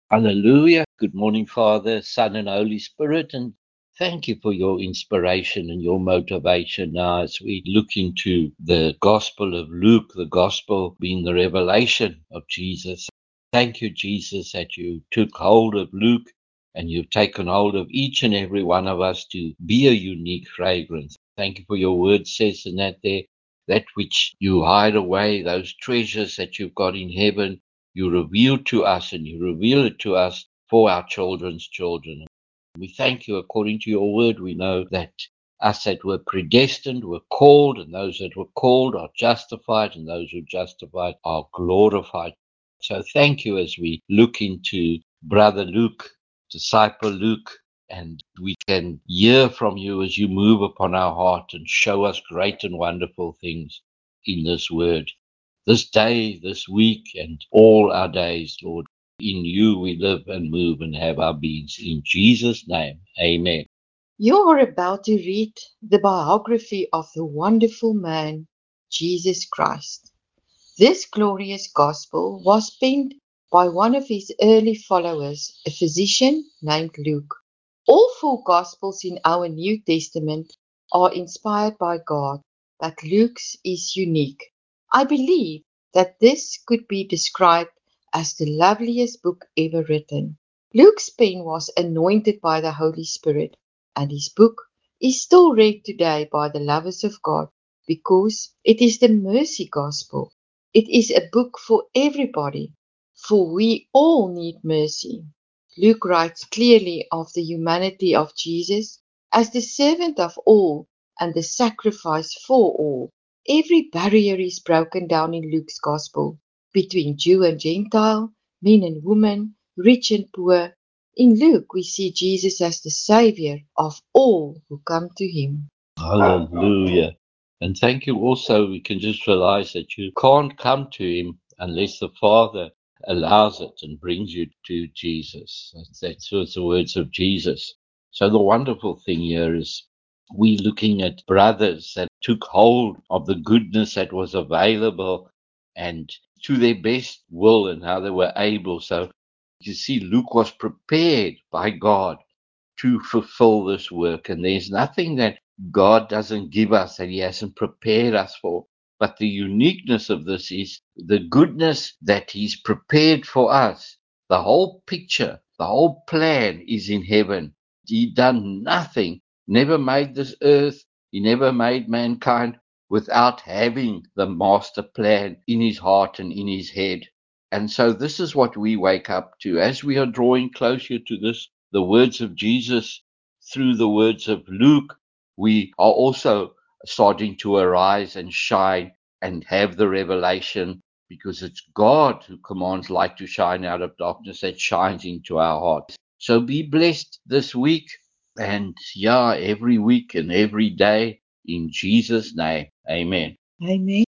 Hallelujah. Good morning, Father, Son, and Holy Spirit. And thank you for your inspiration and your motivation now as we look into the Gospel of Luke, the Gospel being the revelation of Jesus. Thank you, Jesus, that you took hold of Luke and you've taken hold of each and every one of us to be a unique fragrance. Thank you for your word says in that there, that which you hide away, those treasures that you've got in heaven you reveal to us and you reveal it to us for our children's children. We thank you according to your word. We know that us that were predestined were called, and those that were called are justified, and those who are justified are glorified. So thank you as we look into Brother Luke, disciple Luke, and we can hear from you as you move upon our heart and show us great and wonderful things in this word. This day, this week, and all our days, Lord. In you we live and move and have our beings. In Jesus' name, amen. You are about to read the biography of the wonderful man, Jesus Christ. This glorious gospel was penned by one of his early followers, a physician named Luke. All four gospels in our New Testament are inspired by God, but Luke's is unique. I believe that this could be described as the loveliest book ever written. Luke's pen was anointed by the Holy Spirit, and his book is still read today by the lovers of God because it is the mercy gospel. It is a book for everybody, for we all need mercy. Luke writes clearly of the humanity of Jesus as the servant of all and the sacrifice for all. Every barrier is broken down in Luke's gospel between Jew and Gentile, men and women, rich and poor. In Luke, we see Jesus as the Savior of all who come to him. Hallelujah. And thank you also. We can just realize that you can't come to him unless the Father allows it and brings you to Jesus. That's the words of Jesus. So the wonderful thing here is we looking at brothers that took hold of the goodness that was available and to their best will and how they were able. So you see, Luke was prepared by God to fulfill this work. And there's nothing that God doesn't give us that He hasn't prepared us for. But the uniqueness of this is the goodness that He's prepared for us. The whole picture, the whole plan is in heaven. He done nothing, never made this earth, He never made mankind without having the master plan in His heart and in His head. And so this is what we wake up to as we are drawing closer to this, the words of Jesus through the words of Luke. We are also starting to arise and shine and have the revelation because it's God who commands light to shine out of darkness that shines into our hearts. So be blessed this week and every week and every day in Jesus' name. Amen. Amen.